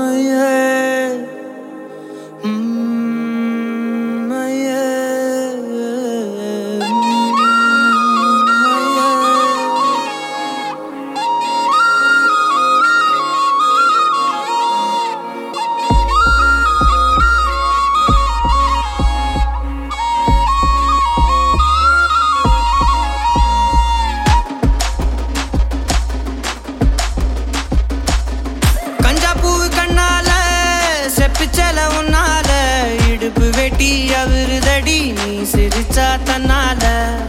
பிச்சல உன்னால இடுப்பு வெட்டி அவருதடி நீ சிரிச்சா தன்னால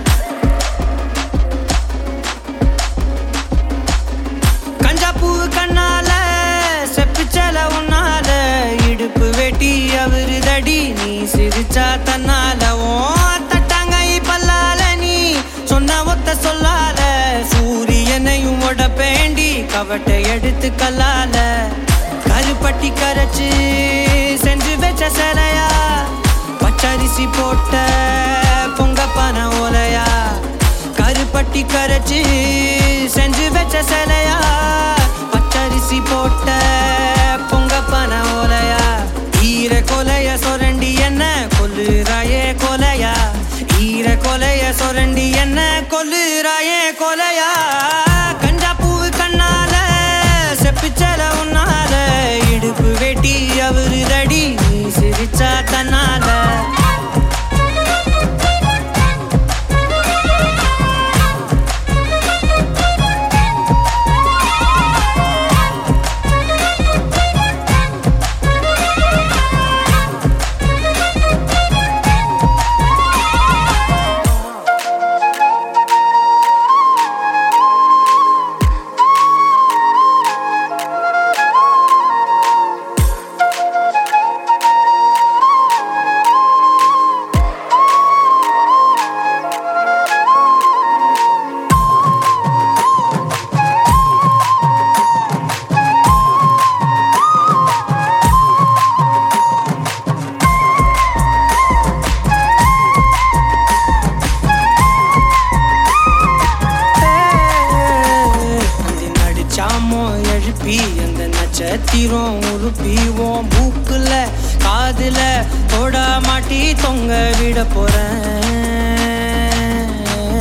கஞ்சா பூ கண்ணால செப்பிச்சல உன்னால இடுப்பு வெட்டி அவருதடி நீ சிரிச்சா தன்னால ஓ தட்டாங்கை பல்லால நீ சொன்ன ஒத்த சொல்லால சூரியனையும் உடப்பேண்டி கவட்டை எடுத்து கல்லால கருப்பட்டி கரைச்சு செஞ்சு வச்ச சிலையா பச்சரிசி போட்ட பொங்க பன ஓலையா கருப்பட்டி கரைச்சு செஞ்சு வச்ச சிலையா பச்சரிசி போட்ட பொங்க பன ஓலையா ஈர கொலைய சொரண்டி என்ன கொல்லுறாயே கொலையா ஈர கொலைய சொரண்டி என்ன கொல்லுறாயே கொலையா கஞ்சா பூ கண்ணால செப்பிச்சல உன்னால இடுப்பு வெட்டி அவருதடி நீ சிரிச்சா தன்னால எழுப்பி அந்த நட்சத்திரம் உருப்பிவோம் மூக்குல காதுல தோடா மாட்டி தொங்க விட போறேன்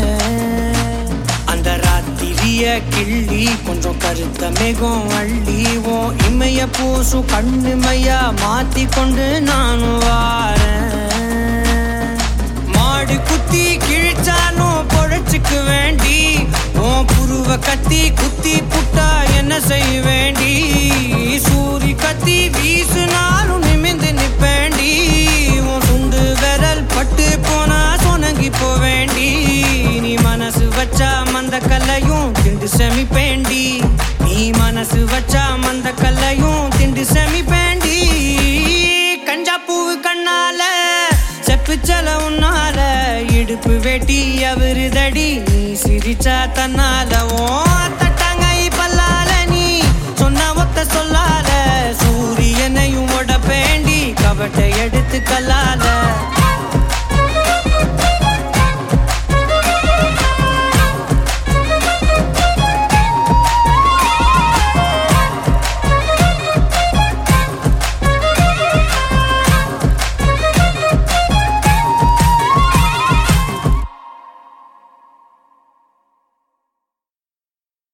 அந்த ராத்திரிய கிள்ளி கொஞ்சம் கருத்த மேகம் அள்ளிவோம் இமைய பூசும் கண்ணு மையா மாத்தி கொண்டு நானும் வாரேன் மாடு குத்தி கிழிச்சாலும் பொழைச்சுக்கு வேண்டி உன் புருவ கத்தி குத்தி புட்டா என்ன செய்ய வேண்டி சூரி கத்தி வீசுனாலும் நிமிந்து நிப்பேண்டி உன் சுண்டு விரல் பட்டு போனா சொனங்கி போவேண்டி நீ மனசு வச்சா மந்த கல்லையும் திண்டு செமிப்பேண்டி நீ மனசு வச்சா மந்த கல்லையும் திண்டு செமிப்பேண்டி கஞ்சா பூவு கண்ணால செப்பிச்சல உன்னால இடுப்பு வெட்டி அவருதடி நீ சிரிச்சா தன்னால ஓ தட்டாங்கை பல்லால நீ சொன்ன ஒத்த சொல்லால சூரியனையும் உடப்பேண்டி கவட்டை எடுத்து கல்லால